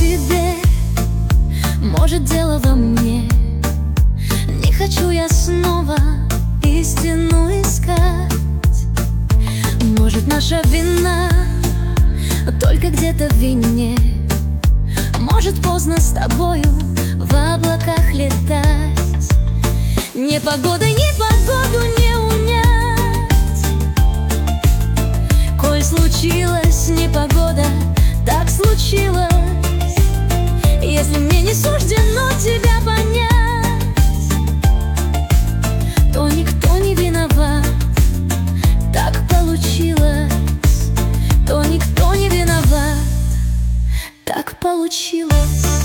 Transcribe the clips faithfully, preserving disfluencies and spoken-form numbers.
тебе, может, дело во мне. Не хочу я снова истину искать. Может, наша вина только где-то в вине. Может, поздно с тобою в облаках летать. Непогодой непогоду не унять. Коль случилась непогода, так случилось. Если мне не суждено тебя понять, то никто не виноват, так получилось. То никто не виноват, так получилось.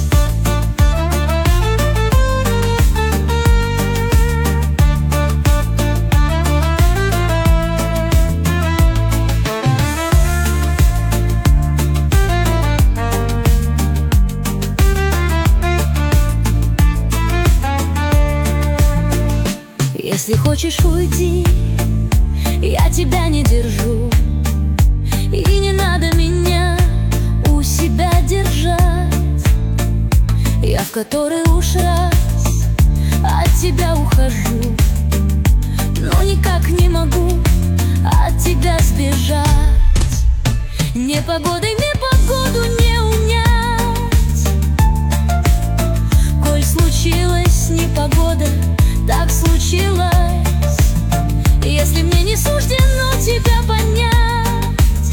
Если хочешь, уйди, я тебя не держу. И не надо меня у себя держать. Я в который уж раз от тебя ухожу, но никак не могу от тебя сбежать. Непогодой непогоду не унять. Коль случилась непогода, так случилось. Если мне не суждено тебя понять,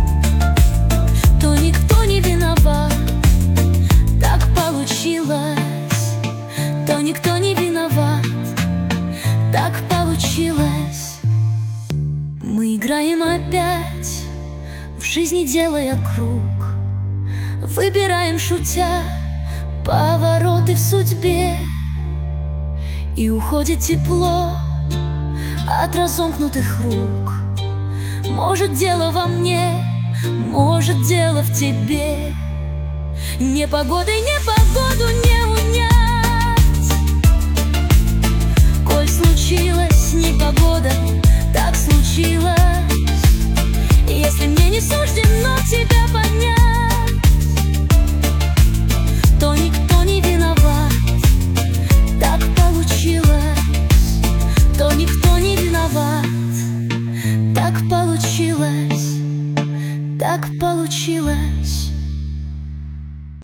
то никто не виноват, так получилось. То никто не виноват, так получилось. Мы играем опять, в жизни делая круг. Выбираем, шутя, повороты в судьбе. И уходит тепло от разомкнутых рук. Может, дело во мне, может, дело в тебе. Непогодой, непогодой